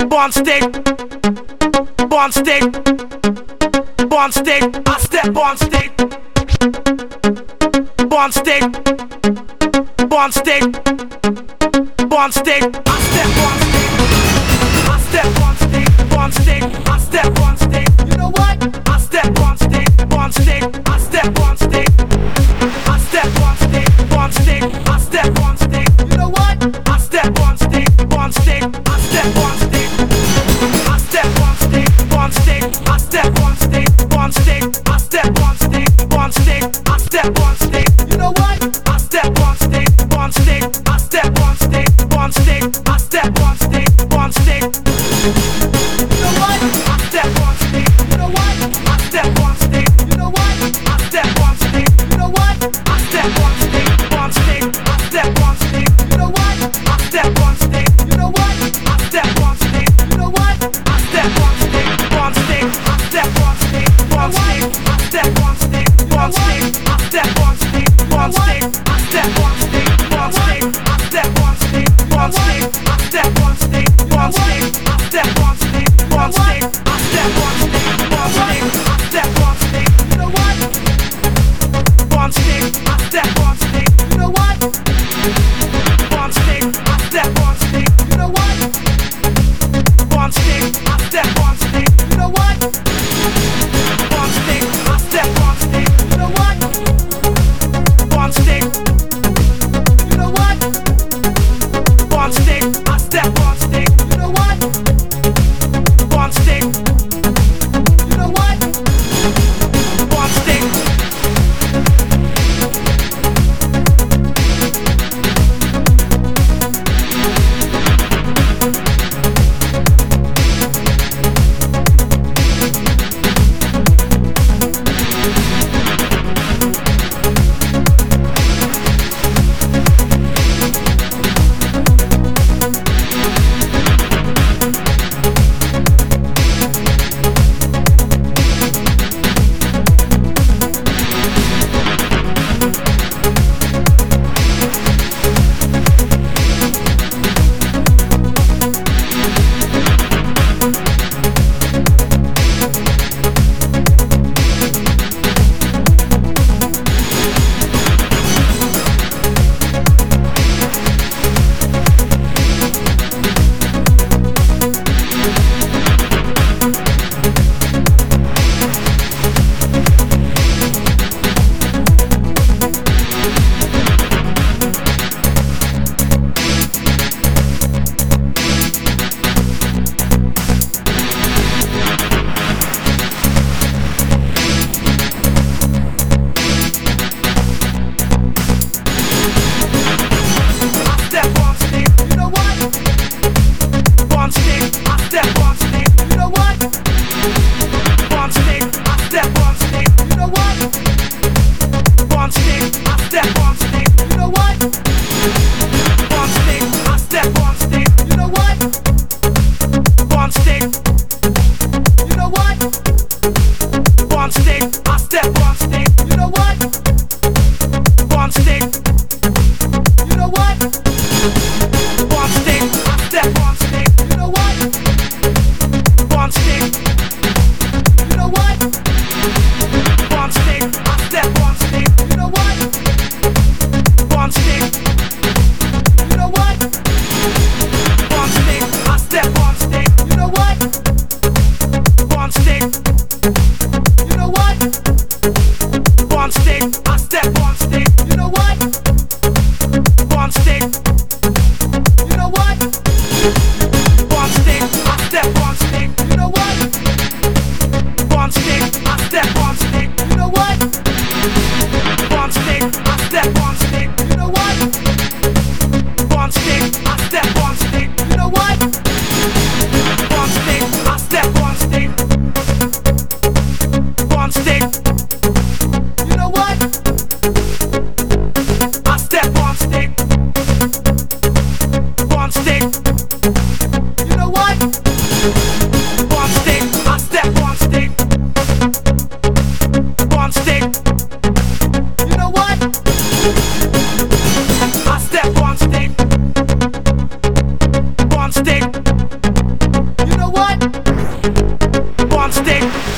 One stick, one stick, one stick. I step one stick, one stick, one stick, one stick. I step one stick, I step one stick, one stick. I step one stick. You know what? I step one stick, one stick. I step one stick, I step one stick, one stick. I step one stick. You know what? I step one stick, one stick. I step one stick. I step one stick, one stick. I step one stick, one stick. I step one stick, one stick. I step one stick. You know what? I step one stick, one stick. I step one stick, one stick. I step one stick, one stick. You know what? I step one stick. You know what? I step one stick. You know what? I step one stick. You know what? I step one stick, one stick. I step one stick. You know what? I step one stick. You know what? I step one stick. You know what? I step one stick, one stick. I step one stick, one stick. I step one stick, one stick. I step one stick, one stick. I step one stick, one stick. I step one stick, one stick. I step one stick, one stick. I step one stick, one stick. I step one stick, one stick. I step one stick. You know what? One stick. I step one stick. You know what? One stick. I step one stick. You know what? One stick. I step one stick. You know what? One stick. I step one stick. You know what? One stick. You know what? One stick. I step one stick. You know what? One stick. You know what? One stick. One stick. what? On stage.